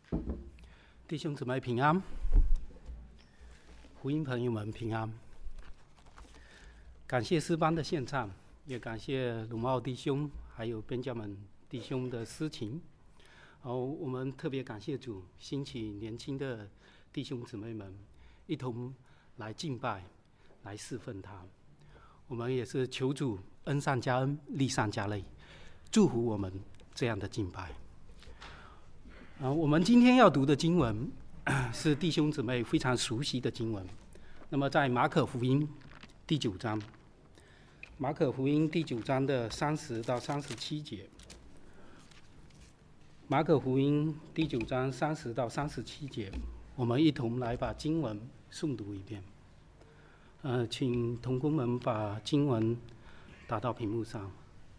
弟兄姊妹平安，福音朋友们平安。感谢诗班的献唱，也感谢鲁茂弟兄还有边家们弟兄的诗情。我们特别感谢主兴起年轻的弟兄姊妹们一同来敬拜，来侍奉他。我们也是求主恩上加恩，利上加利，祝福我们这样的敬拜。我们今天要读的经文是弟兄姊妹非常熟悉的经文。那么在马可福音第9章，马可福音第9章的30到37节，马可福音第9章30到37节，我们一同来把经文诵读一遍。请同工们把经文打到屏幕上。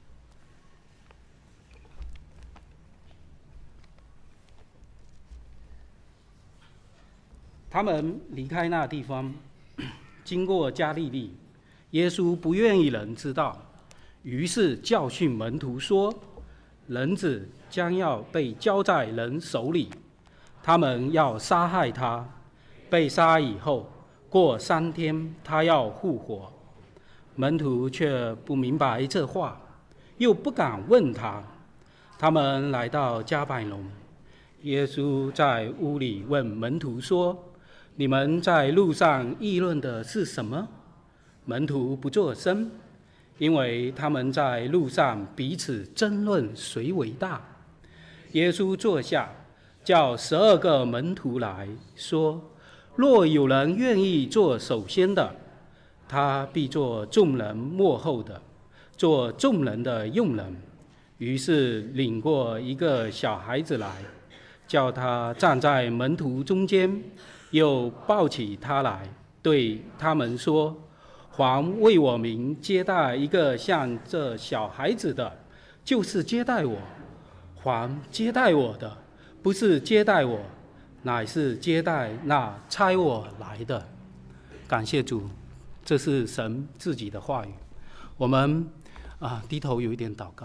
他们离开那地方，经过加利利，耶稣不愿意人知道，于是教训门徒说：人子将要被交在人手里，他们要杀害他，被杀以后，过3天他要复活。门徒却不明白这话，又不敢问他。他们来到加百农，耶稣在屋里问门徒说：你们在路上议论的是什么？门徒不作声，因为他们在路上彼此争论谁为大。耶稣坐下，叫12个门徒来说：若有人愿意做首先的，他必做众人末后的，做众人的用人。于是领过一个小孩子来，叫他站在门徒中间，又抱起他来，对他们说：凡为我名接待一个像这小孩子的，就是接待我；凡接待我的，不是接待我，乃是接待那差我来的。感谢主，这是神自己的话语。我们低头有一点祷告。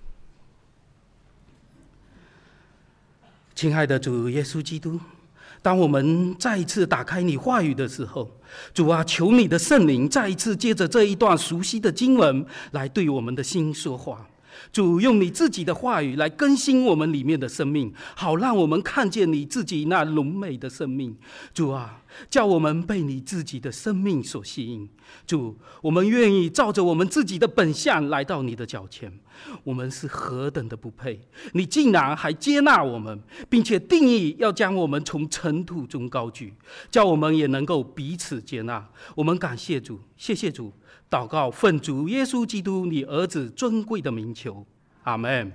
亲爱的主耶稣基督，当我们再一次打开你话语的时候，主啊，求你的圣灵再一次借着这一段熟悉的经文来对我们的心说话。主，用你自己的话语来更新我们里面的生命，好让我们看见你自己那荣美的生命。主啊，叫我们被你自己的生命所吸引。主，我们愿意照着我们自己的本相来到你的脚前。我们是何等的不配，你竟然还接纳我们，并且定义要将我们从尘土中高举，叫我们也能够彼此接纳。我们感谢主，谢谢主。祷告奉主耶稣基督你儿子尊贵的名求，阿们。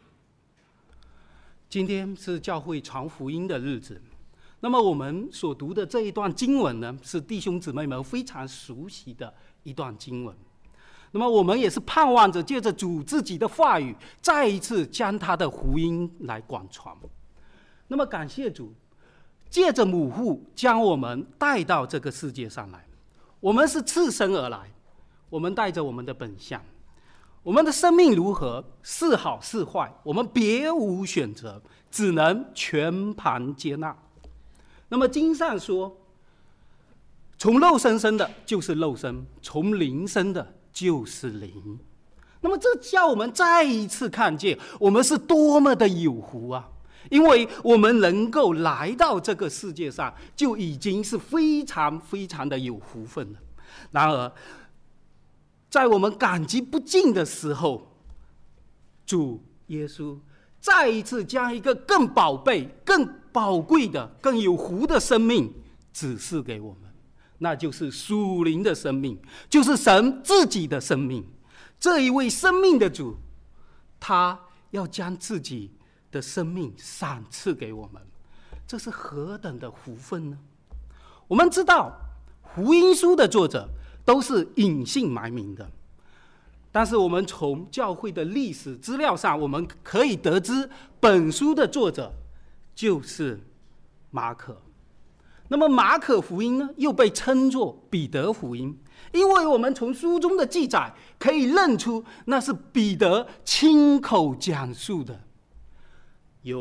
今天是教会传福音的日子，那么我们所读的这一段经文呢，是弟兄姊妹们非常熟悉的一段经文。那么我们也是盼望着借着主自己的话语，再一次将他的福音来广传。那么感谢主，借着母父将我们带到这个世界上来。我们是赤身而来，我们带着我们的本相，我们的生命如何，是好是坏，我们别无选择，只能全盘接纳。那么经上说，从肉身生的就是肉身，从灵生的就是灵。那么这叫我们再一次看见我们是多么的有福啊！因为我们能够来到这个世界上，就已经是非常非常的有福分了。然而在我们感激不尽的时候，主耶稣再一次将一个更宝贝、更宝贵的、更有福的生命指示给我们，那就是属灵的生命，就是神自己的生命。这一位生命的主，他要将自己的生命赏赐给我们，这是何等的福分呢？我们知道福音书的作者都是隐姓埋名的，但是我们从教会的历史资料上，我们可以得知本书的作者就是马可。那么马可福音呢，又被称作彼得福音，因为我们从书中的记载可以认出那是彼得亲口讲述的。由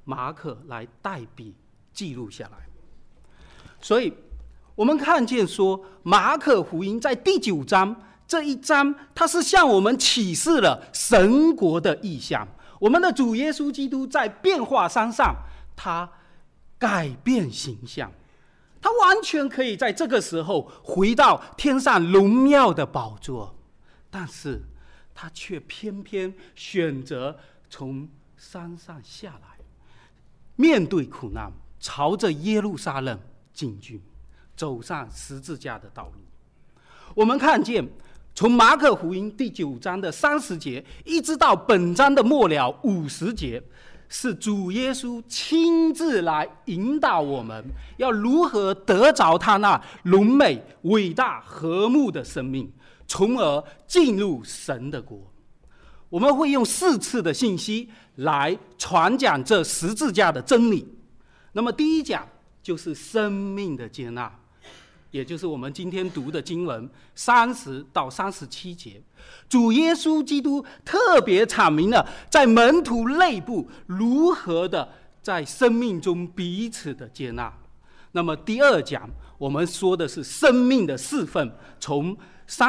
马可来代笔记录下来。所以我们看见说，马可福音在第9章这一章，它是向我们启示了神国的意象。我们的主耶稣基督在变化山上，他改变形象，他完全可以在这个时候回到天上荣耀的宝座，但是他却偏偏选择从山上下来，面对苦难，朝着耶路撒冷进军，走上十字架的道路。我们看见从马可福音第9章的30节一直到本章的末了50节，是主耶稣亲自来引导我们要如何得着他那荣美伟大和睦的生命，从而进入神的国。我们会用4次的信息来传讲这十字架的真理。那么第一讲就是生命的接纳，也就是我们今天读的经文30到37节，主耶稣基督特别阐明了在门徒内部如何的在生命中彼此的接纳。那么第二讲我们说的是生命的4份，从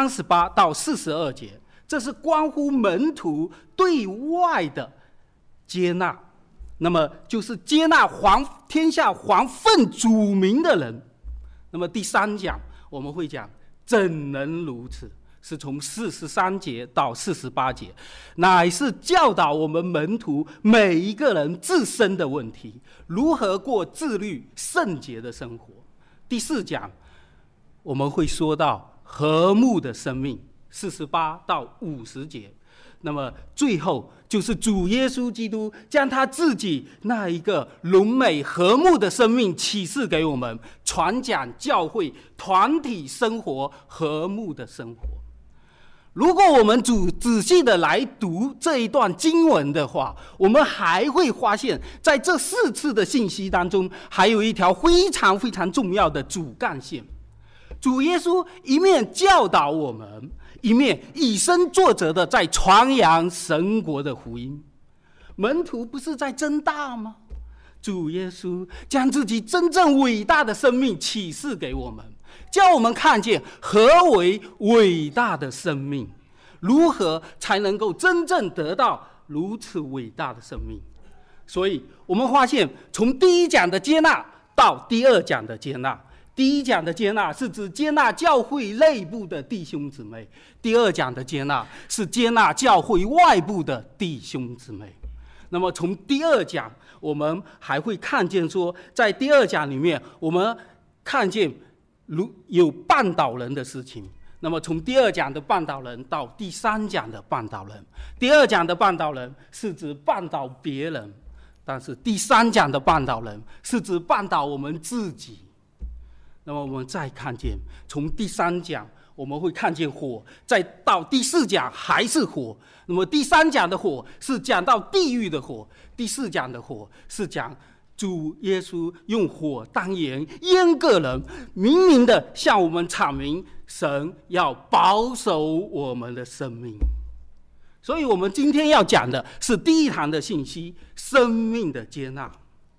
38到42节，这是关乎门徒对外的接纳，那么就是接纳天下还奉主名的人。那么第3讲我们会讲怎能如此，是从43节到48节，乃是教导我们门徒每一个人自身的问题，如何过自律圣洁的生活。第4讲我们会说到和睦的生命，48到50节。那么最后就是主耶稣基督将他自己那一个荣美和睦的生命启示给我们，传讲教会团体生活和睦的生活。如果我们仔细的来读这一段经文的话，我们还会发现在这4次的信息当中，还有一条非常非常重要的主干线。主耶稣一面教导我们，一面以身作则的在传扬神国的福音。门徒不是在争大吗？主耶稣将自己真正伟大的生命启示给我们，叫我们看见何为伟大的生命，如何才能够真正得到如此伟大的生命。所以我们发现从第1讲的接纳到第2讲的接纳，第1讲的接纳是指接纳教会内部的弟兄姊妹，第2讲的接纳是接纳教会外部的弟兄姊妹。那么从第2讲我们还会看见说，在第2讲里面我们看见有绊倒人的事情。那么从第2讲的绊倒人到第3讲的绊倒人，第2讲的绊倒人是指绊倒别人，但是第3讲的绊倒人是指绊倒我们自己。那么我们再看见从第3讲我们会看见火，再到第4讲还是火。那么第3讲的火是讲到地狱的火，第4讲的火是讲主耶稣用火当盐腌个人，明明的向我们阐明神要保守我们的生命。所以我们今天要讲的是第1堂的信息，生命的接纳。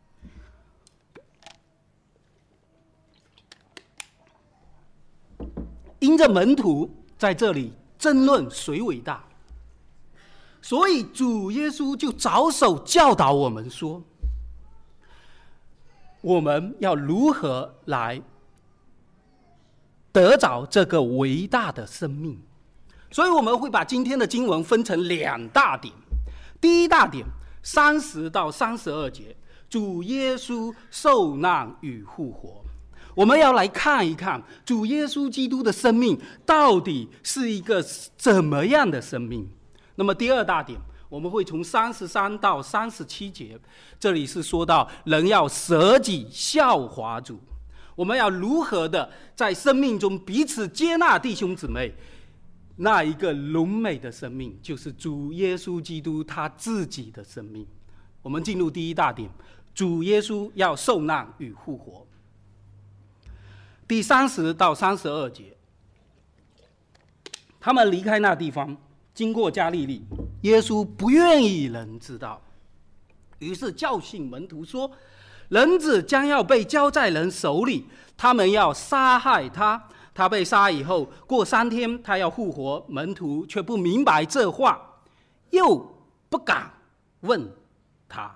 因着门徒在这里争论谁伟大，所以主耶稣就着手教导我们说，我们要如何来得着这个伟大的生命。所以我们会把今天的经文分成2大点。第1大点30到32节，主耶稣受难与复活。我们要来看一看主耶稣基督的生命到底是一个怎么样的生命。那么第2大点我们会从33到37节，这里是说到人要舍己效法主，我们要如何的在生命中彼此接纳弟兄姊妹，那一个荣美的生命就是主耶稣基督他自己的生命。我们进入第1大点，主耶稣要受难与复活。第30到32节，他们离开那地方，经过加利利，耶稣不愿意人知道， 于是教训门徒说，人子将要被交在人手里，他们要杀害他。他被杀以后，过3天他要复活。门徒却不明白这话，又不敢问他。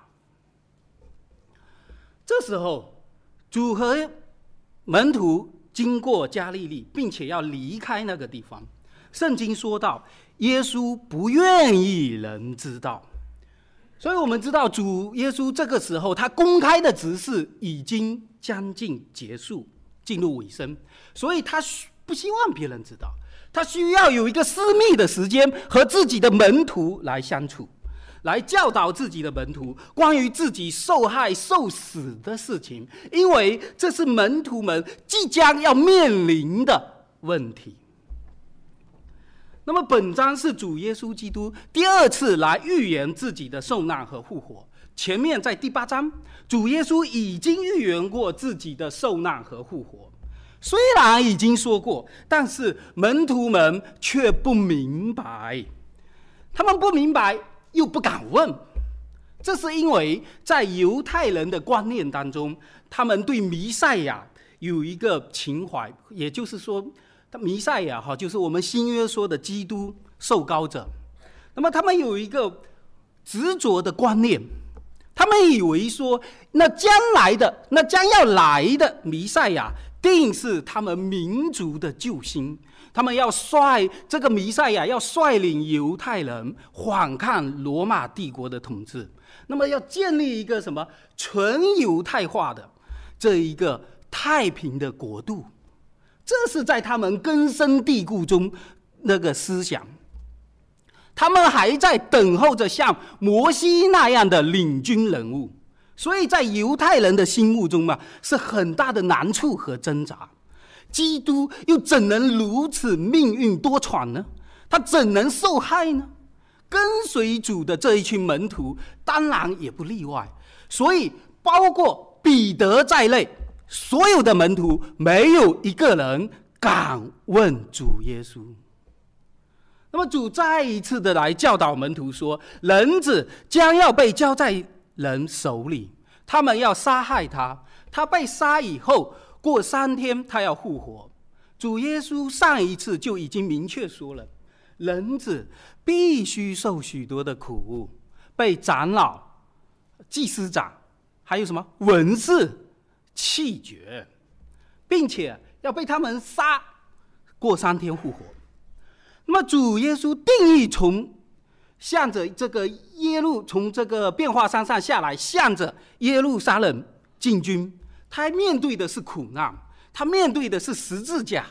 这时候，主和门徒经过加利利，并且要离开那个地方。圣经说到，耶稣不愿意人知道。所以我们知道，主耶稣这个时候他公开的职事已经将近结束，进入尾声，所以他不希望别人知道，他需要有一个私密的时间和自己的门徒来相处，来教导自己的门徒关于自己受害受死的事情，因为这是门徒们即将要面临的问题。那么本章是主耶稣基督第2次来预言自己的受难和复活。前面在第8章，主耶稣已经预言过自己的受难和复活。虽然已经说过，但是门徒们却不明白，他们不明白又不敢问。这是因为在犹太人的观念当中，他们对弥赛亚有一个情怀，也就是说弥赛亚就是我们新约说的基督受膏者。那么他们有一个执着的观念，他们以为说那将要来的弥赛亚定是他们民族的救星，他们这个弥赛亚要率领犹太人反抗罗马帝国的统治，那么要建立一个什么纯犹太化的这一个太平的国度。这是在他们根深蒂固中那个思想，他们还在等候着像摩西那样的领军人物，所以在犹太人的心目中是很大的难处和挣扎。基督又怎能如此命运多舛呢？他怎能受害呢？跟随主的这一群门徒当然也不例外，所以包括彼得在内，所有的门徒没有一个人敢问主耶稣。那么主再一次的来教导门徒说，人子将要被交在人手里，他们要杀害他。他被杀以后，过3天他要复活。主耶稣上一次就已经明确说了，人子必须受许多的苦恶，被长老、祭司长还有什么文士弃绝，并且要被他们杀，过3天复活。那么主耶稣定义向着这个从这个变化山上下来，向着耶路撒冷进军，他面对的是苦难，他面对的是十字架，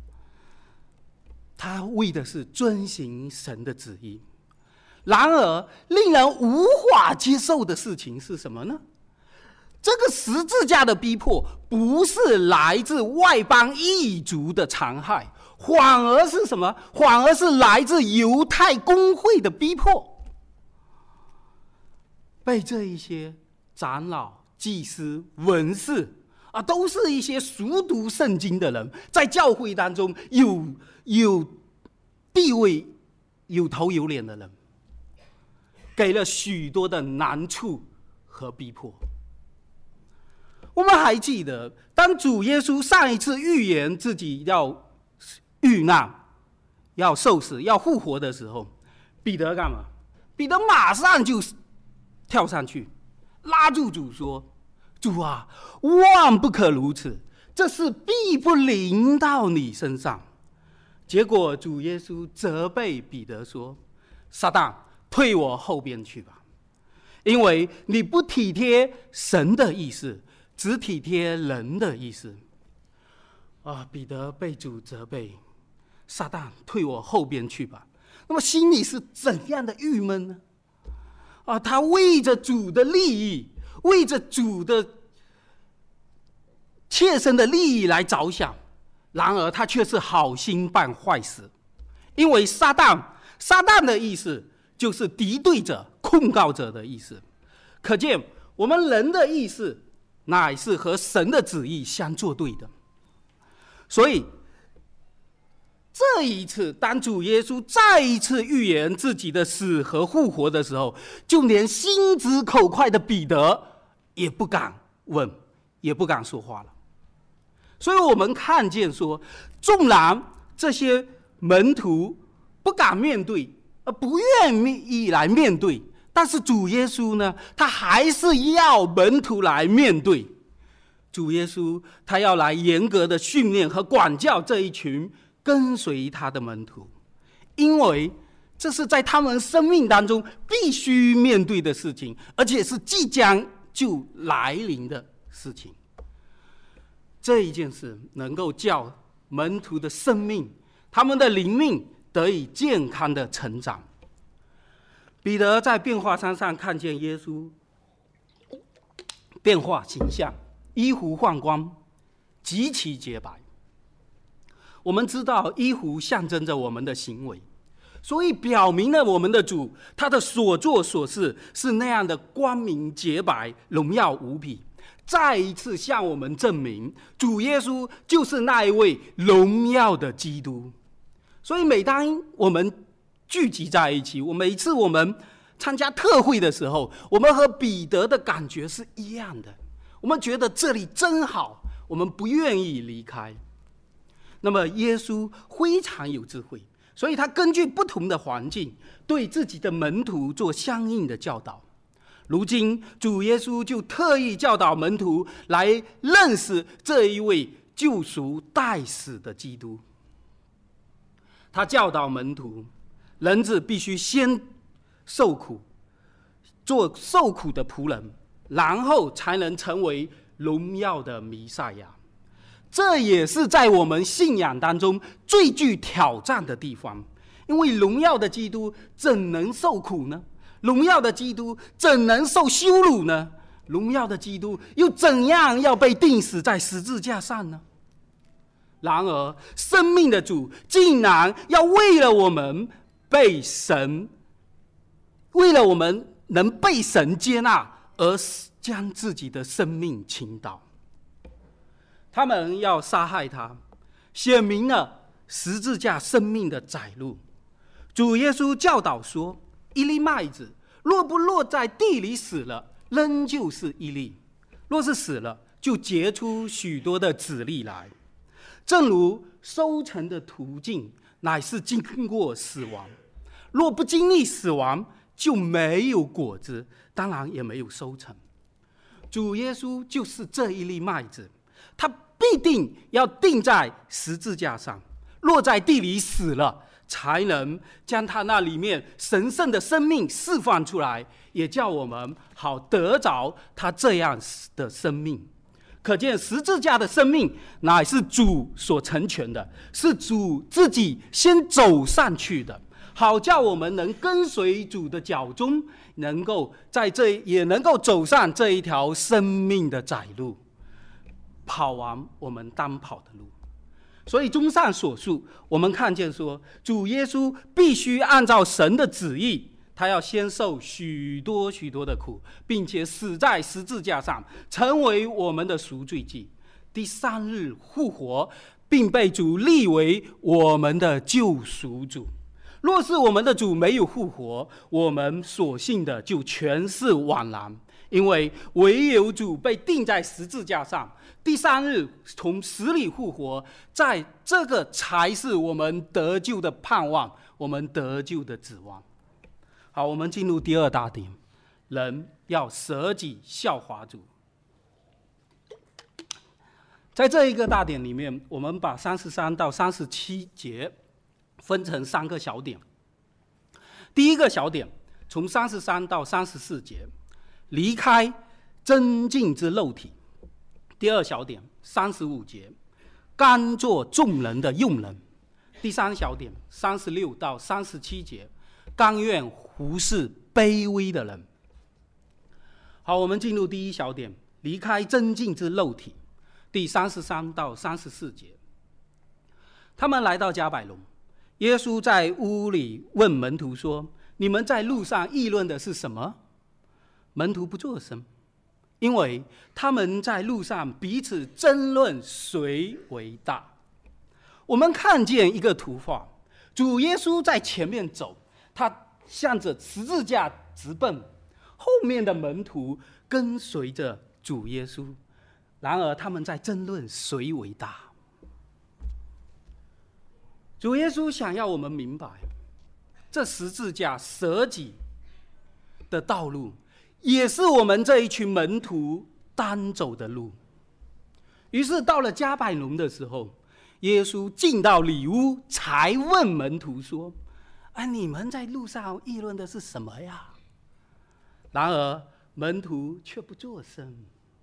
他为的是遵行神的旨意。然而令人无法接受的事情是什么呢？这个十字架的逼迫不是来自外邦异族的残害，反而是什么？反而是来自犹太公会的逼迫。被这一些长老、祭司、文士都是一些熟读圣经的人，在教会当中有地位、有头有脸的人，给了许多的难处和逼迫。我们还记得，当主耶稣上一次预言自己要遇难、要受死、要复活的时候，彼得干嘛？彼得马上就跳上去拉住主说，主啊，万不可如此，这事必不临到你身上。结果主耶稣责备彼得说，撒旦，退我后边去吧，因为你不体贴神的意思，只体贴人的意思。彼得被主责备，撒旦，退我后边去吧。那么心里是怎样的郁闷呢？他为着主的利益，为着主的切身的利益来着想，然而他却是好心办坏事。因为撒旦的意思就是敌对者、控告者的意思。可见我们人的意思乃是和神的旨意相作对的。所以这一次，当主耶稣再一次预言自己的死和复活的时候，就连心直口快的彼得也不敢问，也不敢说话了。所以我们看见说，纵然这些门徒不敢面对，不愿意来面对，但是主耶稣呢，他还是要门徒来面对。主耶稣他要来严格的训练和管教这一群跟随他的门徒，因为这是在他们生命当中必须面对的事情，而且是即将就来临的事情。这一件事能够叫门徒的生命，他们的灵命得以健康的成长。彼得在变化山上看见耶稣变化形象，衣服换光，极其洁白。我们知道衣服象征着我们的行为，所以表明了我们的主他的所作所事是那样的光明洁白，荣耀无比，再一次向我们证明主耶稣就是那一位荣耀的基督。所以每当我们聚集在一起，每一次我们参加特会的时候，我们和彼得的感觉是一样的，我们觉得这里真好，我们不愿意离开。那么耶稣非常有智慧，所以他根据不同的环境对自己的门徒做相应的教导。如今主耶稣就特意教导门徒来认识这一位救赎代死的基督。他教导门徒，人子必须先受苦，做受苦的仆人，然后才能成为荣耀的弥赛亚。这也是在我们信仰当中最具挑战的地方，因为荣耀的基督怎能受苦呢？荣耀的基督怎能受羞辱呢？荣耀的基督又怎样要被钉死在十字架上呢？然而生命的主竟然要为了我们能被神接纳，而将自己的生命倾倒。他们要杀害他，显明了十字架生命的窄路。主耶稣教导说，一粒麦子若不落在地里死了，仍旧是一粒；若是死了，就结出许多的子粒来。正如收成的途径乃是经过死亡，若不经历死亡，就没有果子，当然也没有收成。主耶稣就是这一粒麦子，他必定要钉在十字架上，落在地里死了，才能将他那里面神圣的生命释放出来，也叫我们好得着他这样的生命。可见十字架的生命乃是主所成全的，是主自己先走上去的，好叫我们能跟随主的脚踪，也能够走上这一条生命的窄路，跑完我们当跑的路。所以综上所述，我们看见说，主耶稣必须按照神的旨意，他要先受许多许多的苦，并且死在十字架上，成为我们的赎罪祭。第三日复活，并被主立为我们的救赎主。若是我们的主没有复活，我们所信的就全是枉然，因为唯有主被钉在十字架上，第三日从死里复活，在这个才是我们得救的盼望，我们得救的指望。好，我们进入第二大点，人要舍己效法主。在这一个大点里面，我们把33到37节分成3个小点。第一个小点从33到34节，离开增进之肉体。第二小点35节，甘做众人的用人。第三小点36到37节，甘愿服侍卑微的人。好，我们进入第一小点，离开增进之肉体。第33到34节，他们来到迦百农，耶稣在屋里问门徒说：“你们在路上议论的是什么？”门徒不作声，因为他们在路上彼此争论谁为大。 我们看见一个图画，主耶稣在前面走，他向着十字架直奔，后面的门徒跟随着主耶稣，然而他们在争论谁为大。主耶稣想要我们明白，这十字架舍己的道路，也是我们这一群门徒单走的路。于是到了加百农的时候，耶稣进到里屋，才问门徒说：你们在路上议论的是什么呀？然而门徒却不作声。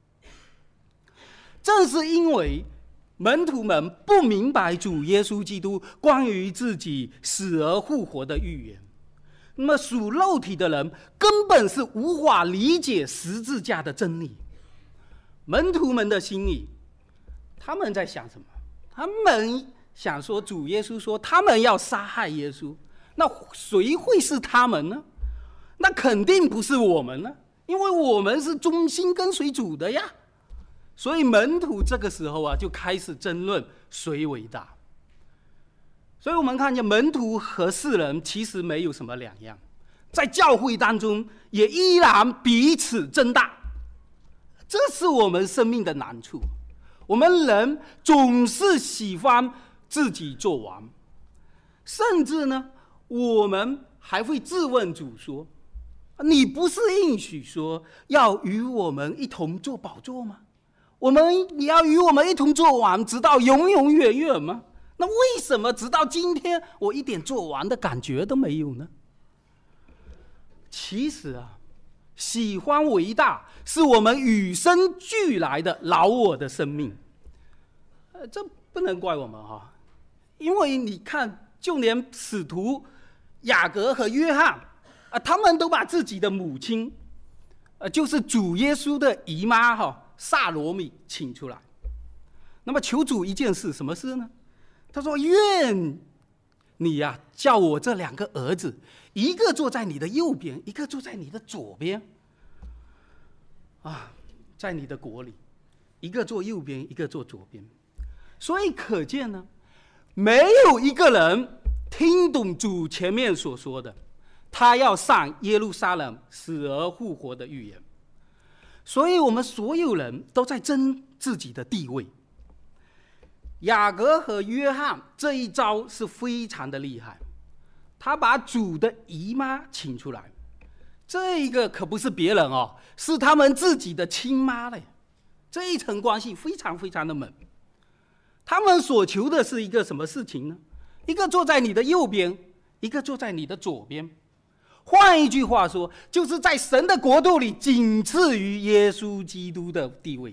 正是因为门徒们不明白主耶稣基督关于自己死而复活的预言，那么属肉体的人根本是无法理解十字架的真理。门徒们的心里，他们在想什么？他们想说，主耶稣说他们要杀害耶稣，那谁会是他们呢？那肯定不是我们呢，因为我们是忠心跟随主的呀。所以门徒这个时候就开始争论谁为大。所以我们看见门徒和世人其实没有什么两样，在教会当中也依然彼此争大。这是我们生命的难处，我们人总是喜欢自己做王，甚至呢，我们还会质问主说：你不是应许说要与我们一同做宝座吗？你要与我们一同做王，直到永永远远吗？那为什么直到今天我一点做王的感觉都没有呢？其实喜欢为大是我们与生俱来的老我的生命，这不能怪我们因为你看，就连使徒雅各和约翰他们都把自己的母亲就是主耶稣的姨妈撒罗米请出来，那么求主一件事，什么事呢？他说：愿你叫我这两个儿子，一个坐在你的右边，一个坐在你的左边在你的国里，一个坐右边，一个坐左边。所以可见呢，没有一个人听懂主前面所说的他要上耶路撒冷死而复活的预言。所以我们所有人都在争自己的地位。雅各和约翰这一招是非常的厉害，他把主的姨妈请出来，这个可不是别人是他们自己的亲妈嘞。这一层关系非常非常的猛。他们所求的是一个什么事情呢？一个坐在你的右边，一个坐在你的左边。换一句话说，就是在神的国度里仅次于耶稣基督的地位。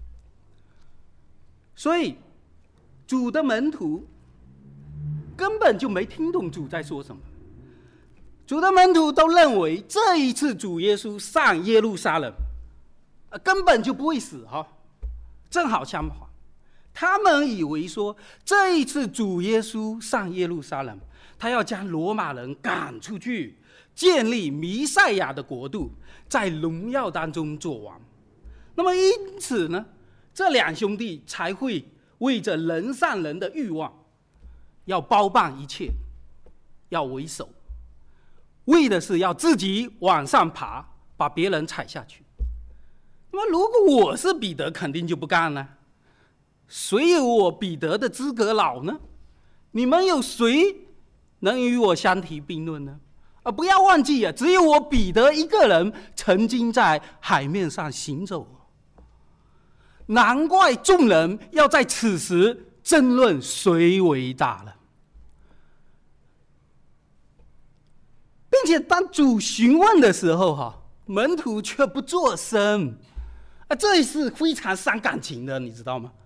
所以主的门徒根本就没听懂主在说什么。主的门徒都认为这一次主耶稣上耶路撒冷根本就不会死正好相反，他们以为说这一次主耶稣上耶路撒冷，他要将罗马人赶出去，建立弥赛亚的国度，在荣耀当中做王。那么因此呢，这两兄弟才会为着人上人的欲望，要包办一切，要为首，为的是要自己往上爬，把别人踩下去。那么如果我是彼得，肯定就不干了。谁有我彼得的资格老呢？你们有谁能与我相提并论呢？不要忘记只有我彼得一个人曾经在海面上行走。难怪众人要在此时争论谁为大了。并且当主询问的时候门徒却不作声，这是非常伤感情的，你知道吗？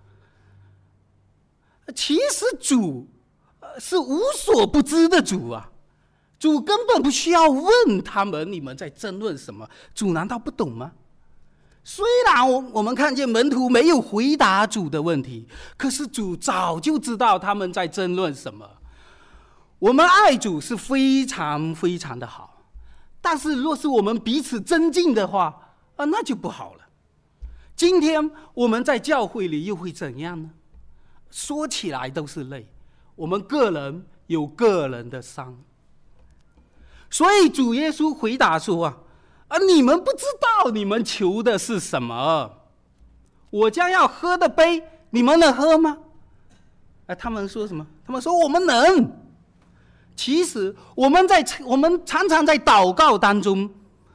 其实主是无所不知的主主根本不需要问他们你们在争论什么，主难道不懂吗？虽然我们看见门徒没有回答主的问题，可是主早就知道他们在争论什么。我们爱主是非常非常的好，但是若是我们彼此争竞的话那就不好了。今天我们在教会里又会怎样呢？说起来都是泪， 我们个人有个人的伤。所以主耶稣回答说你们不知道你们求的是什么，我将要喝的杯，你们能喝吗？他们说什么？他们说我们能。其实我们常常在祷告当中，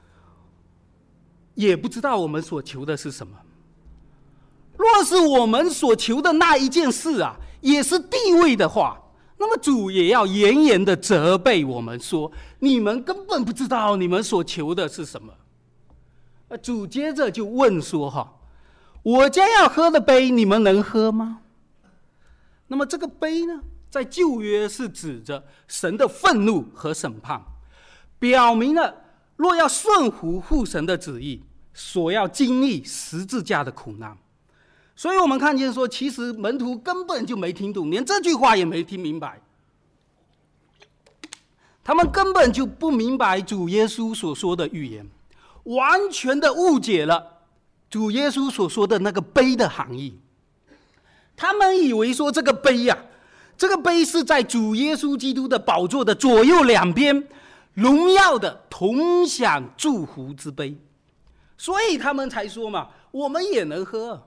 也不知道我们所求的是什么。若是我们所求的那一件事也是地位的话，那么主也要严严的责备我们说，你们根本不知道你们所求的是什么。主接着就问说我将要喝的杯，你们能喝吗？那么这个杯呢，在旧约是指着神的愤怒和审判，表明了若要顺服父神的旨意，所要经历十字架的苦难。所以我们看见说，其实门徒根本就没听懂，连这句话也没听明白。他们根本就不明白主耶稣所说的预言，完全的误解了主耶稣所说的那个杯的含义。他们以为说这个杯这个杯是在主耶稣基督的宝座的左右两边荣耀的同享祝福之杯，所以他们才说嘛，我们也能喝。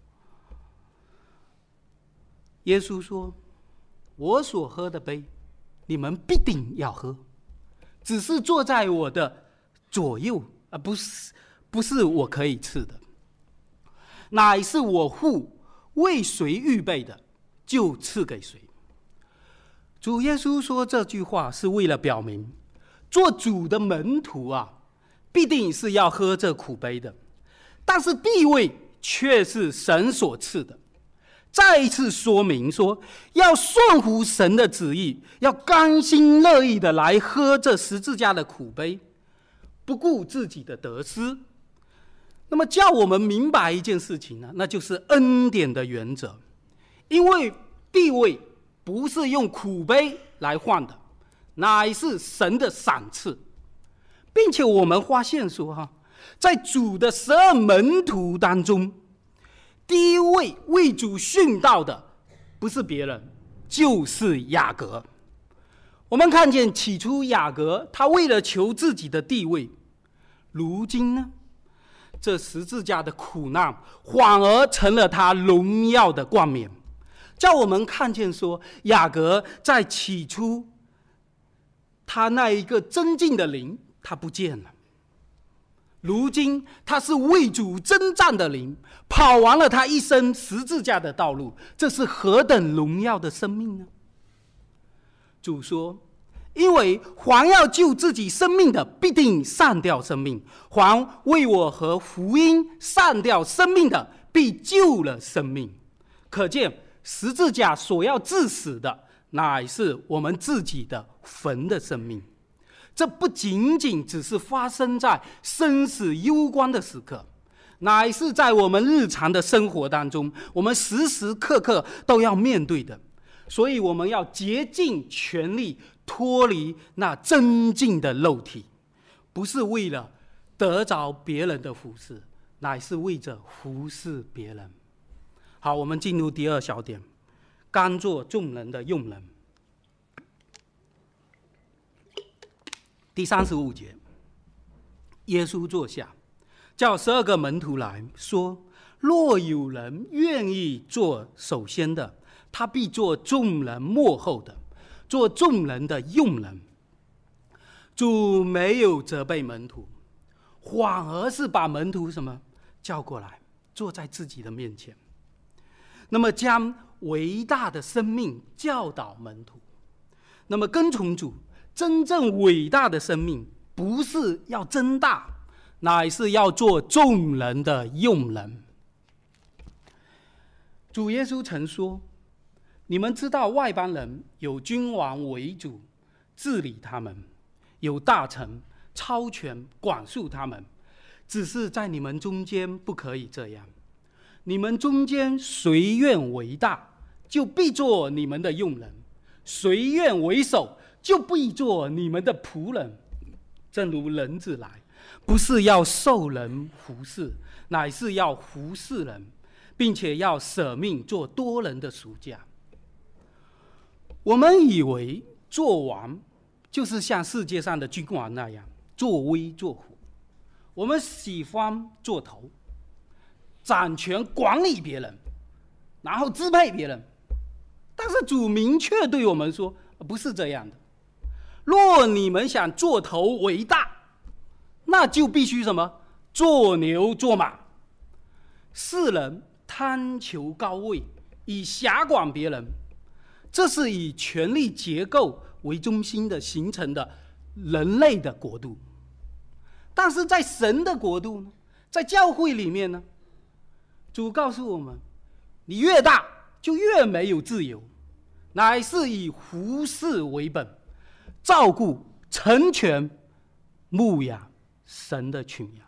耶稣说，我所喝的杯，你们必定要喝，只是坐在我的左右，不是我可以吃的，乃是我父为谁预备的，就赐给谁。主耶稣说这句话是为了表明，做主的门徒必定是要喝这苦杯的，但是地位却是神所赐的。再一次说明说，要顺服神的旨意，要甘心乐意的来喝这十字架的苦杯，不顾自己的得失。那么叫我们明白一件事情呢，那就是恩典的原则。因为地位不是用苦杯来换的，乃是神的赏赐。并且我们发现说在主的12门徒当中，第一位为主殉道的不是别人，就是雅各。我们看见起初雅各他为了求自己的地位，如今呢，这十字架的苦难反而成了他荣耀的冠冕，叫我们看见说，雅各在起初他那一个真正的灵他不见了，如今他是为主征战的灵，跑完了他一生十字架的道路，这是何等荣耀的生命呢？主说，因为凡要救自己生命的，必定丧掉生命；凡为我和福音丧掉生命的，必救了生命。可见十字架所要致死的，乃是我们自己的坟的生命。这不仅仅只是发生在生死攸关的时刻，乃是在我们日常的生活当中，我们时时刻刻都要面对的。所以我们要竭尽全力脱离那真净的肉体，不是为了得着别人的服侍，乃是为着服侍别人。好，我们进入第二小点，甘做众人的用人。第35节，耶稣坐下，叫12个门徒来说，若有人愿意做首先的，他必做众人末后的，做众人的用人。主没有责备门徒，反而是把门徒什么叫过来，坐在自己的面前，那么将伟大的生命教导门徒。那么跟从主，真正伟大的生命不是要增大，乃是要做众人的用人。主耶稣曾说，你们知道外邦人有君王为主治理他们，有大臣超权管束他们，只是在你们中间不可以这样。你们中间谁愿为大，就必做你们的用人；谁愿为首，就必做你们的仆人。正如人子来，不是要受人服侍，乃是要服侍人，并且要舍命做多人的赎价。 我们以为做王就是像世界上的君王那样作威作福，我们喜欢做头，掌权管理别人，然后支配别人。但是主明确对我们说，不是这样的。若你们想做头为大，那就必须什么？做牛做马。世人贪求高位，以辖管别人，这是以权力结构为中心的形成的人类的国度。但是在神的国度呢，在教会里面呢，主告诉我们，你越大就越没有自由，乃是以服事为本，照顾成全牧养神的群羊。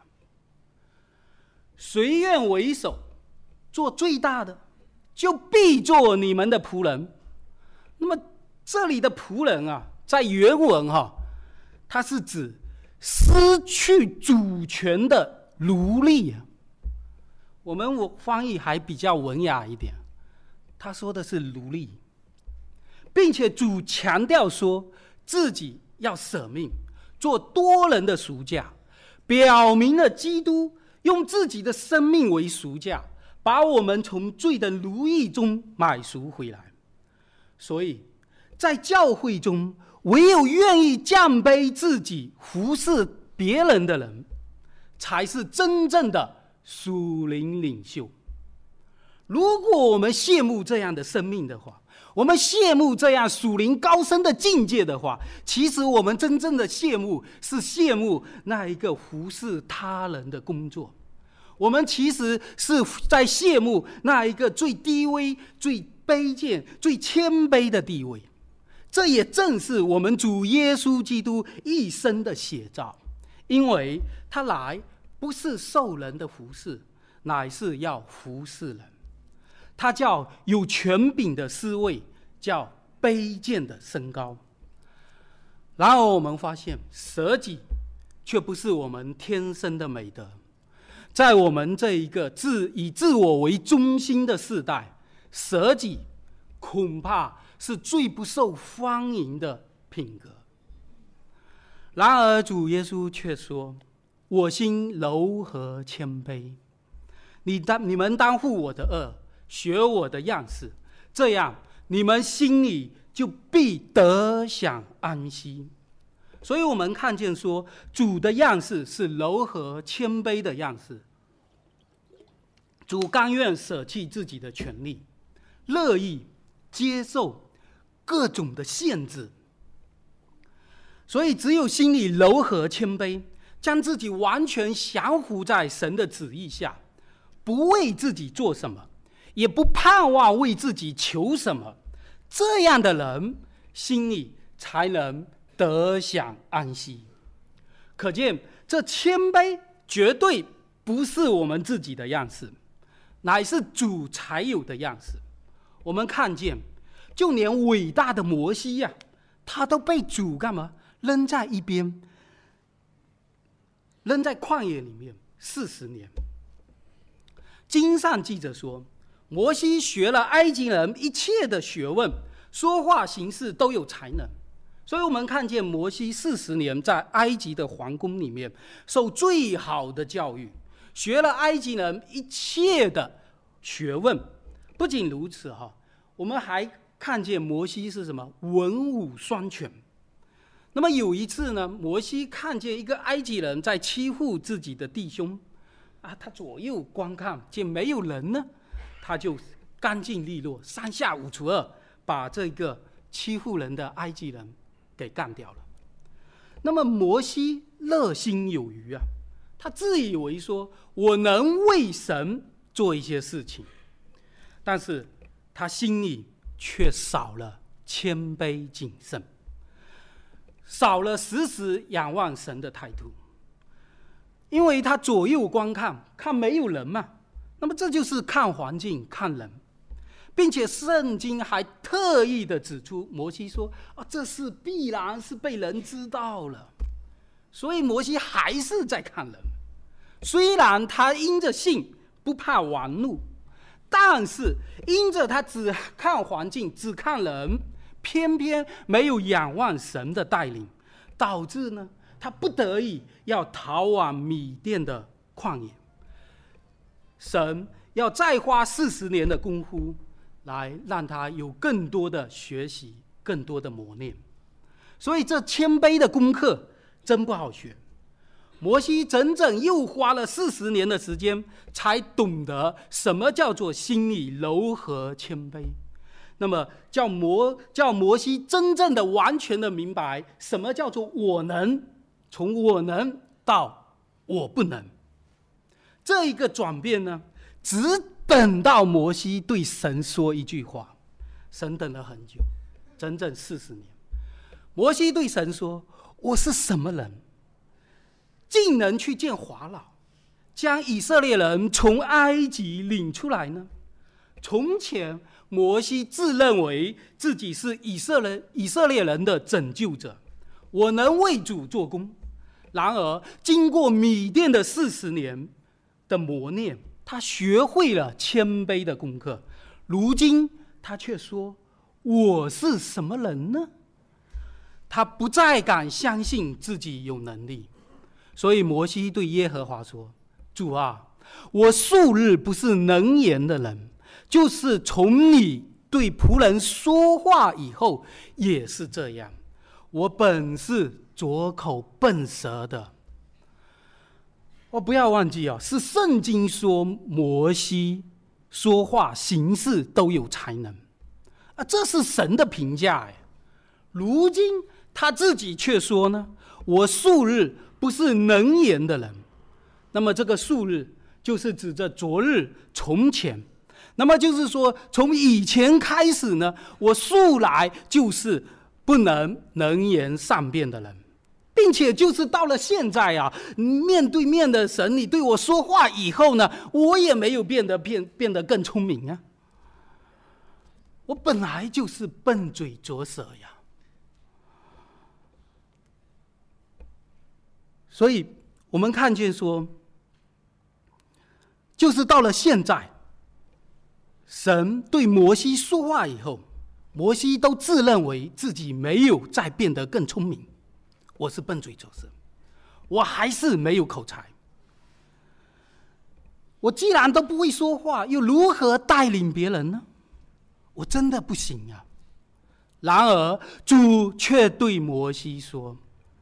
谁愿为首做最大的，就必做你们的仆人。那么这里的仆人啊，在原文它是指失去主权的奴隶啊。我们翻译还比较文雅一点，他说的是奴隶，并且主强调说自己要舍命做多人的赎价，表明了基督用自己的生命为赎价，把我们从罪的奴役中买赎回来。所以在教会中，唯有愿意降卑自己服侍别人的人，才是真正的属灵领袖。如果我们羡慕这样的生命的话，我们羡慕这样属灵高深的境界的话，其实我们真正的羡慕是羡慕那一个服侍他人的工作。我们其实是在羡慕那一个最低微、最卑贱、最谦卑的地位。这也正是我们主耶稣基督一生的写照，因为他来不是受人的服侍，乃是要服侍人。他叫有权柄的思维，叫卑贱的升高。然而我们发现，舍己却不是我们天生的美德。在我们这一个以自我为中心的世代，舍己恐怕是最不受欢迎的品格。然而主耶稣却说，我心柔和谦卑，你们当负我的恶，学我的样式，这样你们心里就必得享安息。所以我们看见说，主的样式是柔和谦卑的样式。主甘愿舍弃自己的权利，乐意接受各种的限制。所以只有心里柔和谦卑，将自己完全降服在神的旨意下，不为自己做什么，也不盼望为自己求什么，这样的人心里才能得享安息。可见这谦卑绝对不是我们自己的样式，乃是主才有的样式。我们看见就连伟大的摩西呀，他都被主干嘛扔在一边，扔在旷野里面40年。经上记着说，摩西学了埃及人一切的学问，说话行事都有才能。所以我们看见摩西40年在埃及的皇宫里面受最好的教育，学了埃及人一切的学问。不仅如此我们还看见摩西是什么？文武双全。那么有一次呢，摩西看见一个埃及人在欺负自己的弟兄他左右观看，见没有人呢，他就干净利落，3下5除2把这个欺负人的埃及人给干掉了。那么摩西乐心有余他自以为说我能为神做一些事情，但是他心里却少了谦卑谨慎，少了时时仰望神的态度。因为他左右观看，看没有人嘛，那么这就是看环境看人，并且圣经还特意的指出，摩西说这事必然是被人知道了。所以摩西还是在看人，虽然他因着信不怕王怒，但是因着他只看环境只看人， 偏偏没有仰望神的带领，导致呢他不得已要逃往米甸的旷野。神要再花40年的功夫来让他有更多的学习，更多的磨练。所以这谦卑的功课真不好学。摩西整整又花了40年的时间，才懂得什么叫做心里柔和谦卑。那么叫摩西真正的完全的明白什么叫做我能，从我能到我不能。这一个转变呢，只等到摩西对神说一句话，神等了很久，整整40年。摩西对神说：我是什么人，竟能去见法老，将以色列人从埃及领出来呢？从前摩西自认为自己是以色列人的拯救者，我能为主做工。然而经过米甸的40年的磨练，他学会了谦卑的功课。如今他却说：我是什么人呢？他不再敢相信自己有能力。所以摩西对耶和华说：主啊，我素日不是能言的人，就是从你对仆人说话以后也是这样。我本是拙口笨舌的。我不要忘记是圣经说摩西说话行事都有才能，这是神的评价。如今他自己却说呢：我素日不是能言的人。那么这个素日就是指着昨日从前，那么就是说从以前开始呢，我素来就是不能言善辩的人，并且就是到了现在面对面的神，你对我说话以后呢，我也没有变得更聪明啊。我本来就是笨嘴拙舌呀。所以我们看见说，就是到了现在，神对摩西说话以后，摩西都自认为自己没有再变得更聪明。我是笨嘴拙舌，我还是没有口才。我既然都不会说话，又如何带领别人呢？我真的不行啊。然而主却对摩西说：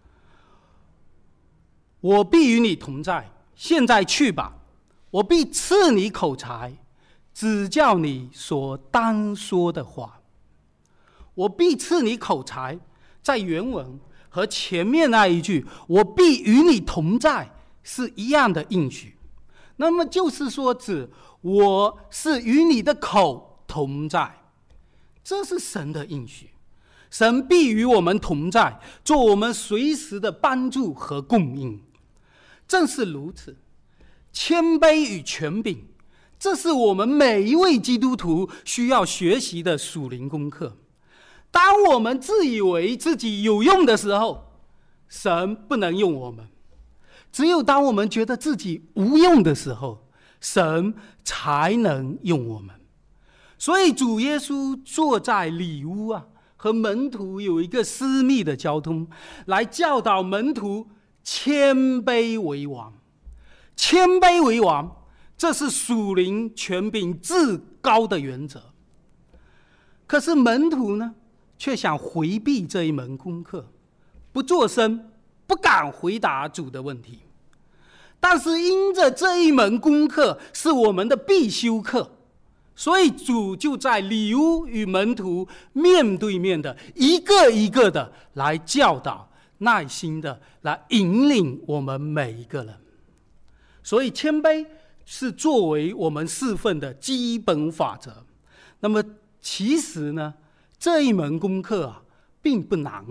我必与你同在，现在去吧，我必赐你口才，指教你所当说的话。我必赐你口才，在原文和前面那一句我必与你同在是一样的应许。那么就是说指我是与你的口同在，这是神的应许。神必与我们同在，做我们随时的帮助和供应。正是如此，谦卑与权柄，这是我们每一位基督徒需要学习的属灵功课。当我们自以为自己有用的时候，神不能用我们；只有当我们觉得自己无用的时候，神才能用我们。所以主耶稣坐在里屋和门徒有一个私密的交通，来教导门徒谦卑为王。谦卑为王，这是属灵权柄至高的原则。可是门徒呢，却想回避这一门功课，不作声，不敢回答主的问题。但是因着这一门功课是我们的必修课，所以主就在里屋与门徒面对面的一个一个的来教导，耐心的来引领我们每一个人。所以谦卑是作为我们侍奉的基本法则。那么其实呢，这一门功课并不难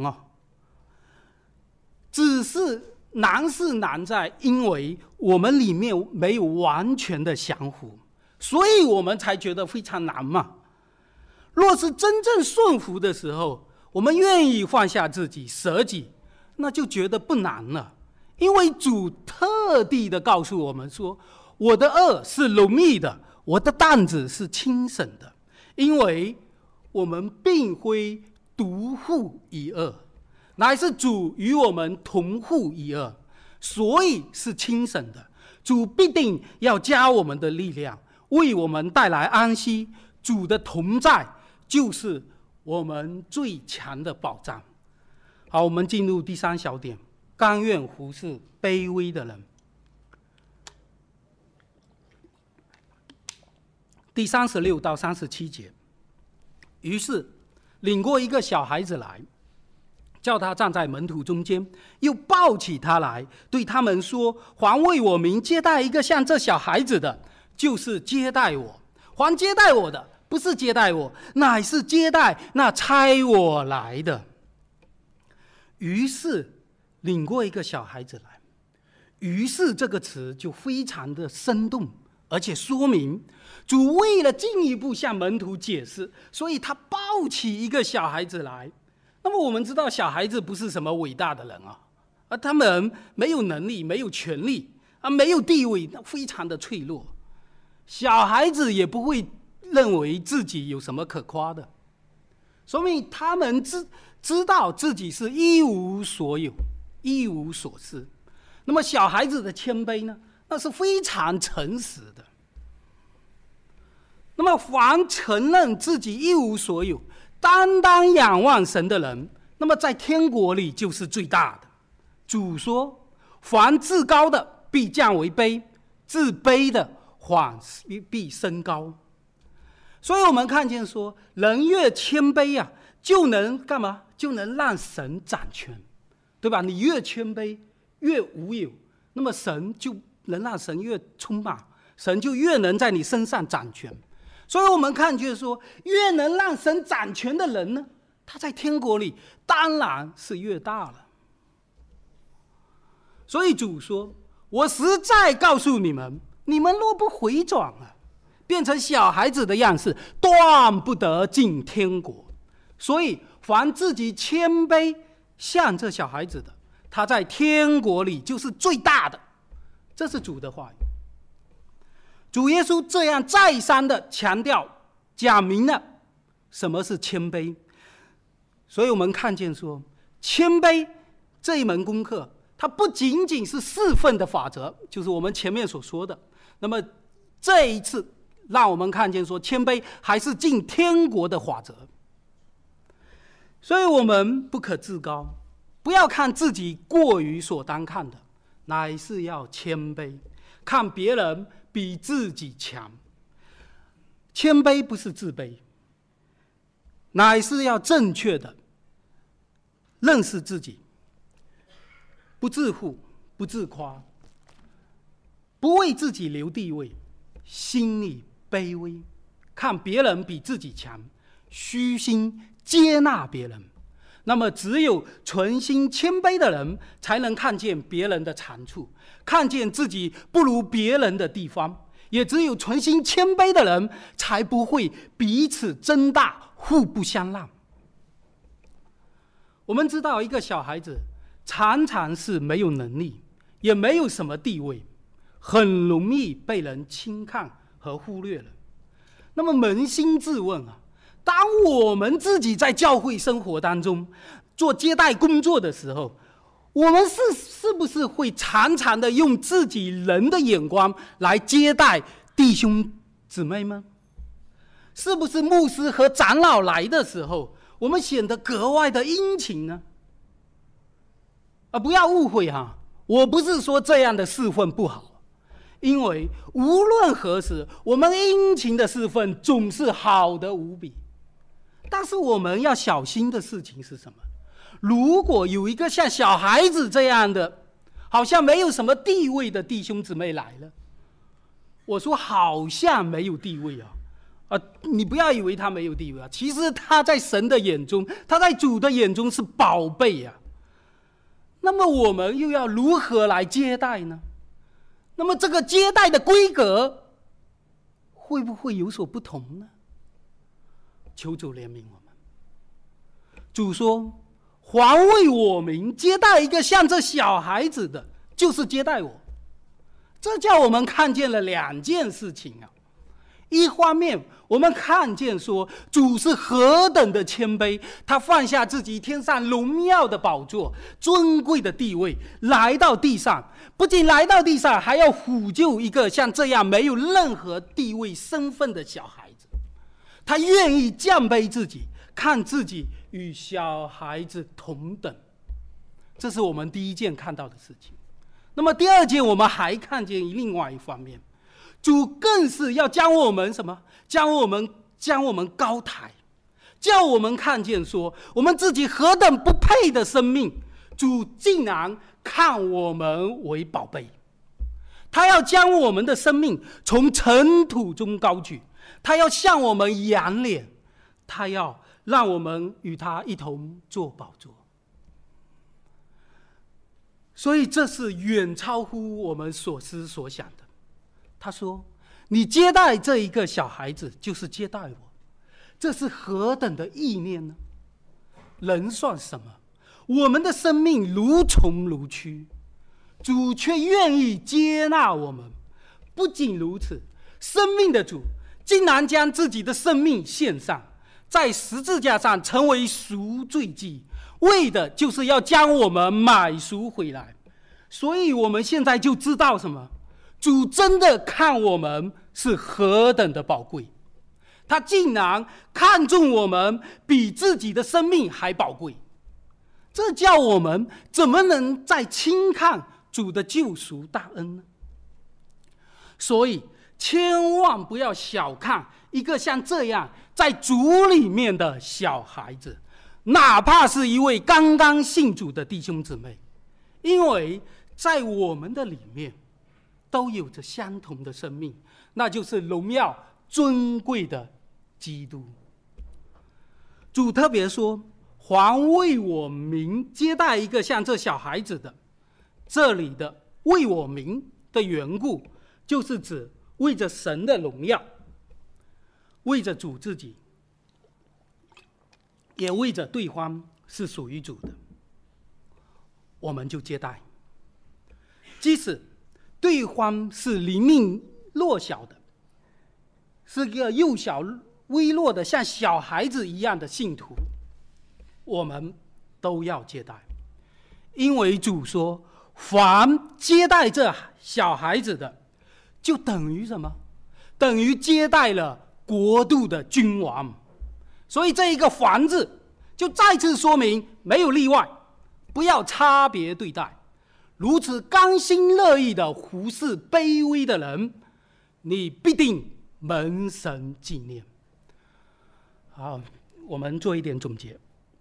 只是难在因为我们里面没有完全的降服，所以我们才觉得非常难嘛。若是真正顺服的时候，我们愿意放下自己舍己，那就觉得不难了。因为主特地的告诉我们说，我的轭是容易的，我的担子是轻省的。因为我们并非独户一二，乃是主与我们同户一二，所以是轻省的。主必定要加我们的力量，为我们带来安息。主的同在就是我们最强的保障。好，我们进入第3小点，甘愿服侍卑微的人。第36到37节，于是领过一个小孩子来，叫他站在门徒中间，又抱起他来，对他们说：凡为我名接待一个像这小孩子的，就是接待我；凡接待我的，不是接待我，乃是接待那差我来的。于是领过一个小孩子来，于是这个词就非常的生动，而且说明主为了进一步向门徒解释，所以他抱起一个小孩子来。那么我们知道小孩子不是什么伟大的人啊，他们没有能力，没有权利啊，没有地位，非常的脆弱。小孩子也不会认为自己有什么可夸的，说明他们知道自己是一无所有，一无所失。那么小孩子的谦卑呢，那是非常诚实的。那么凡承认自己一无所有，单单仰望神的人，那么在天国里就是最大的。主说：凡自高的必降为卑，自卑的反必升高。所以我们看见说，人越谦卑啊，就能干嘛？就能让神掌权，对吧？你越谦卑，越无有，那么神就能让神越充满，神就越能在你身上掌权。所以我们看见说，越能让神掌权的人呢，他在天国里当然是越大了。所以主说：我实在告诉你们，你们若不回转啊，变成小孩子的样式，断不得进天国。所以凡自己谦卑像这小孩子的，他在天国里就是最大的。这是主的话语。主耶稣这样再三的强调讲明了什么是谦卑。所以我们看见说，谦卑这一门功课，它不仅仅是侍奉的法则，就是我们前面所说的。那么这一次让我们看见说，谦卑还是进天国的法则。所以我们不可自高，不要看自己过于所当看的，乃是要谦卑，看别人比自己强。谦卑不是自卑，乃是要正确的认识自己，不自负，不自夸，不为自己留地位，心里卑微，看别人比自己强，虚心接纳别人。那么只有存心谦卑的人，才能看见别人的长处，看见自己不如别人的地方。也只有存心谦卑的人，才不会彼此争大，互不相让。我们知道一个小孩子常常是没有能力，也没有什么地位，很容易被人轻看和忽略了。那么扪心自问啊，当我们自己在教会生活当中做接待工作的时候，我们是不是会常常的用自己人的眼光来接待弟兄姊妹们？是不是牧师和长老来的时候，我们显得格外的殷勤呢？不要误会哈，我不是说这样的侍奉不好，因为无论何时，我们殷勤的侍奉总是好得无比。但是我们要小心的事情是什么？如果有一个像小孩子这样的，好像没有什么地位的弟兄姊妹来了，我说好像没有地位你不要以为他没有地位其实他在神的眼中，他在主的眼中是宝贝那么我们又要如何来接待呢？那么这个接待的规格会不会有所不同呢？求主怜悯我们。主说：凡为我名接待一个像这小孩子的，就是接待我。这叫我们看见了两件事情一方面我们看见说主是何等的谦卑，他放下自己天上荣耀的宝座、尊贵的地位，来到地上，不仅来到地上，还要抚救一个像这样没有任何地位身份的小孩子。他愿意降卑自己，看自己与小孩子同等。这是我们第一件看到的事情。那么第二件，我们还看见另外一方面，主更是要将我们什么？将我们高抬，叫我们看见说我们自己何等不配的生命，主竟然看我们为宝贝。他要将我们的生命从尘土中高举，他要向我们仰脸，他要让我们与他一同坐宝座。所以这是远超乎我们所思所想的。他说，你接待这一个小孩子，就是接待我，这是何等的意念呢？人算什么？我们的生命如虫如蛆，主却愿意接纳我们。不仅如此，生命的主竟然将自己的生命献上，在十字架上成为赎罪祭，为的就是要将我们买赎回来。所以我们现在就知道什么？主真的看我们是何等的宝贵，他竟然看重我们比自己的生命还宝贵。这叫我们怎么能再轻看主的救赎大恩呢？所以千万不要小看一个像这样在主里面的小孩子，哪怕是一位刚刚信主的弟兄姊妹，因为在我们的里面都有着相同的生命，那就是荣耀尊贵的基督。主特别说，凡为我名接待一个像这小孩子的，这里的为我名的缘故，就是指为着神的荣耀，为着主自己，也为着对方是属于主的，我们就接待。即使对方是灵命弱小的，是一个幼小微弱的像小孩子一样的信徒，我们都要接待。因为主说，凡接待这小孩子的，就等于什么？等于接待了国度的君王。所以这一个凡字就再次说明，没有例外，不要差别对待。如此甘心乐意的服侍卑微的人，你必定蒙神纪念。好，我们做一点总结。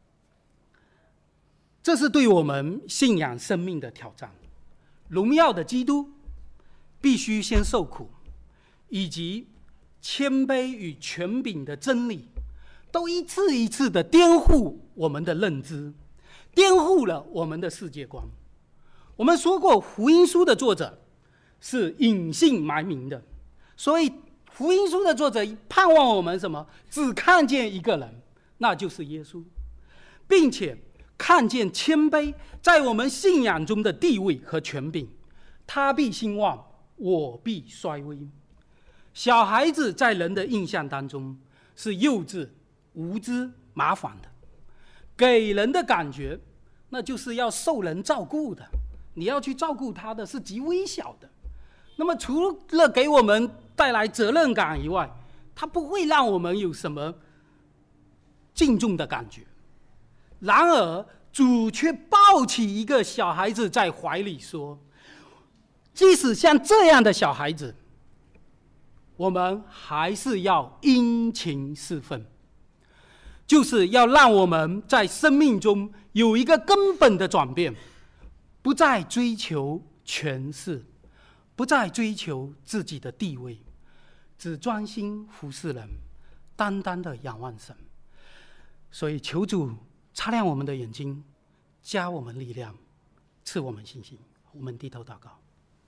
这是对我们信仰生命的挑战。荣耀的基督必须先受苦，以及谦卑与权柄的真理，都一次一次的颠覆我们的认知，颠覆了我们的世界观。我们说过，福音书的作者是隐姓埋名的，所以福音书的作者盼望我们什么？只看见一个人，那就是耶稣，并且看见谦卑在我们信仰中的地位和权柄。他必兴旺，我必衰微。小孩子在人的印象当中是幼稚、无知、麻烦的，给人的感觉那就是要受人照顾的，你要去照顾他的是极微小的。那么除了给我们带来责任感以外，他不会让我们有什么敬重的感觉。然而主却抱起一个小孩子在怀里说，即使像这样的小孩子，我们还是要殷勤侍奉，就是要让我们在生命中有一个根本的转变，不再追求权势，不再追求自己的地位，只专心服侍人，单单的仰望神。所以求主擦亮我们的眼睛，加我们力量，赐我们信心。我们低头祷告。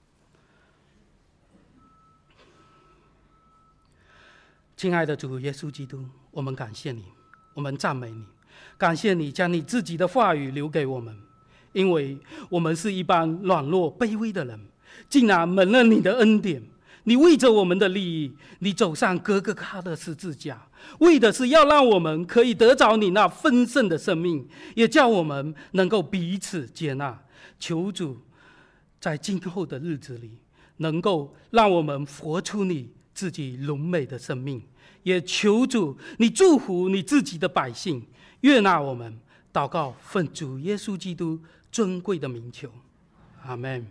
亲爱的主耶稣基督，我们感谢你，我们赞美你，感谢你将你自己的话语留给我们，因为我们是一般软弱卑微的人，竟然蒙了你的恩典， 你为着我们的利益，你走上哥哥他的十字架，为的是要让我们可以得着你那丰盛的生命，也叫我们能够彼此接纳。求主在今后的日子里，能够让我们活出你自己荣美的生命，也求主你祝福你自己的百姓，悦纳我们。祷告，奉主耶稣基督尊贵的名求，阿们。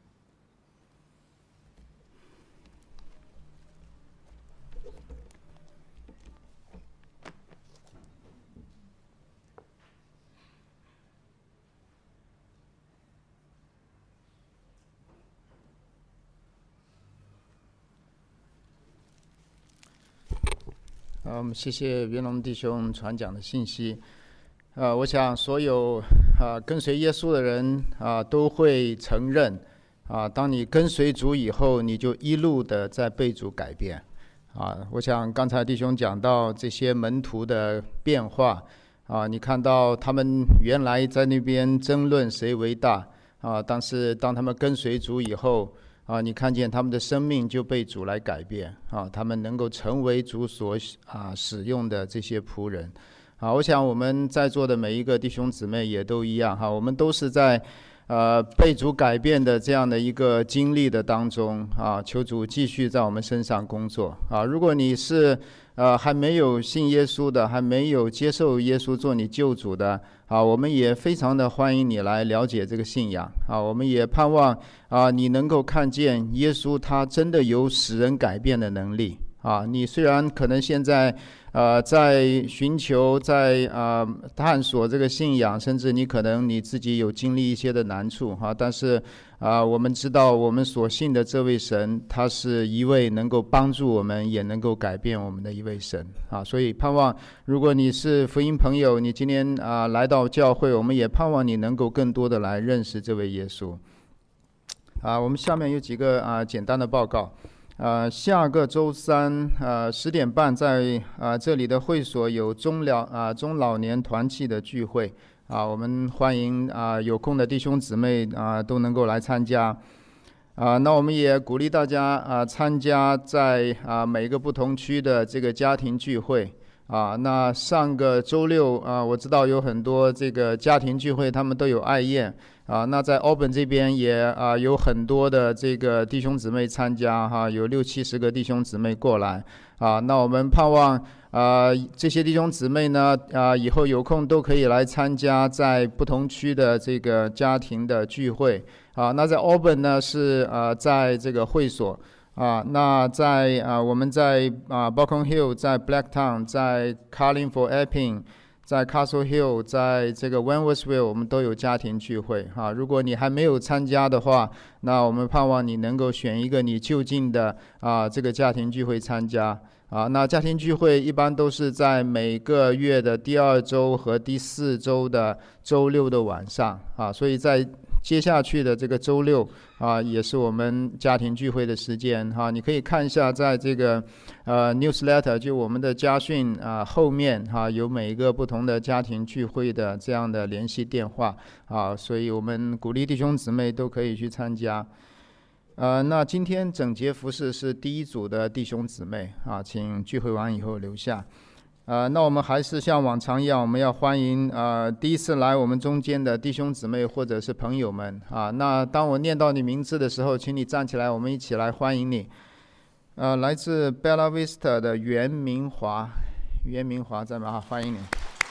我们谢谢元龙弟兄传讲的信息。我想所有跟随耶稣的人都会承认当你跟随主以后，你就一路的在被主改变我想刚才弟兄讲到这些门徒的变化你看到他们原来在那边争论谁为大但是当他们跟随主以后你看见他们的生命就被主来改变他们能够成为主所使用的这些仆人我想我们在座的每一个弟兄姊妹也都一样我们都是在被主改变的这样的一个经历的当中求主继续在我们身上工作如果你是还没有信耶稣的，还没有接受耶稣做你救主的我们也非常的欢迎你来了解这个信仰我们也盼望你能够看见耶稣他真的有使人改变的能力你虽然可能现在在寻求在探索这个信仰，甚至你可能你自己有经历一些的难处但是我们知道我们所信的这位神，他是一位能够帮助我们也能够改变我们的一位神所以盼望如果你是福音朋友，你今天来到教会，我们也盼望你能够更多的来认识这位耶稣我们下面有几个简单的报告下个周三10点半在这里的会所有中老年团契的聚会我们欢迎有空的弟兄姊妹都能够来参加那我们也鼓励大家参加在每个不同区的这个家庭聚会那上个周六我知道有很多这个家庭聚会他们都有爱宴那在奥本这边也有很多的这个弟兄姊妹参加有60-70个弟兄姊妹过来那我们盼望这些弟兄姊妹呢以后有空都可以来参加在不同区的这个家庭的聚会那在奥本呢是在这个会所那在我们在Balcon Hill， 在 Blacktown， 在 Carlingford Epping， 在 Castle Hill， 在这个 Wandsworth 我们都有家庭聚会如果你还没有参加的话，那我们盼望你能够选一个你就近的这个家庭聚会参加那家庭聚会一般都是在每个月的第2周和第4周的周六的晚上所以在接下去的这个周六也是我们家庭聚会的时间你可以看一下在这个newsletter 就我们的家讯后面有每一个不同的家庭聚会的这样的联系电话所以我们鼓励弟兄姊妹都可以去参加那今天整洁服事是第一组的弟兄姊妹请聚会完以后留下那我们还是像往常一样，我们要欢迎第一次来我们中间的弟兄姊妹或者是朋友们那当我念到你名字的时候，请你站起来，我们一起来欢迎你来自 Bella Vista 的袁明华在吗欢迎你，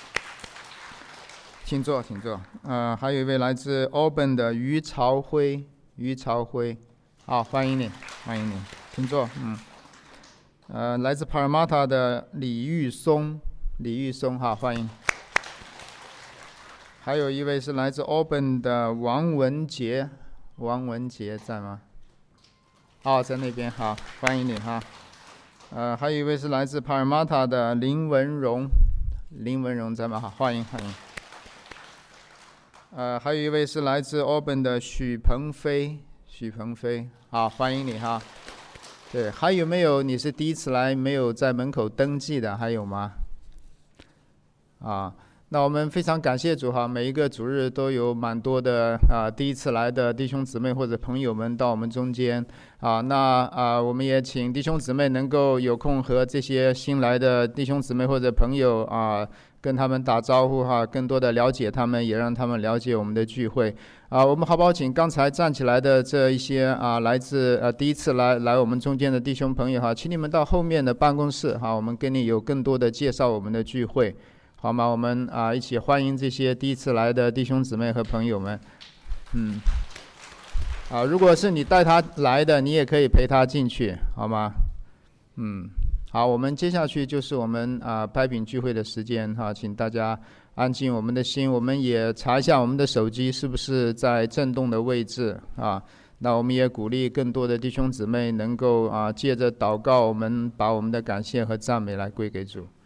请坐还有一位来自 Auburn 的于朝辉欢迎你请坐来自 Parramatta 的李玉松欢迎。还有一位是来自 Auburn 的王文杰在吗在那边欢迎你还有一位是来自 Parramatta 的林文荣在吗欢迎还有一位是来自 Auburn 的许鹏飞欢迎你对，还有没有你是第一次来没有在门口登记的还有吗那我们非常感谢主哈，每一个主日都有蛮多的第一次来的弟兄姊妹或者朋友们到我们中间我们也请弟兄姊妹能够有空和这些新来的弟兄姊妹或者朋友跟他们打招呼哈，更多的了解他们，也让他们了解我们的聚会我们好不好请刚才站起来的这一些来自第一次来我们中间的弟兄朋友哈，请你们到后面的办公室哈，我们跟你有更多的介绍我们的聚会，好吗？我们一起欢迎这些第一次来的弟兄姊妹和朋友们。如果是你带他来的，你也可以陪他进去，好吗？好，我们接下去就是我们拍饼聚会的时间哈，请大家安静我们的心，我们也查一下我们的手机是不是在震动的位置那我们也鼓励更多的弟兄姊妹能够借着祷告，我们把我们的感谢和赞美来归给主。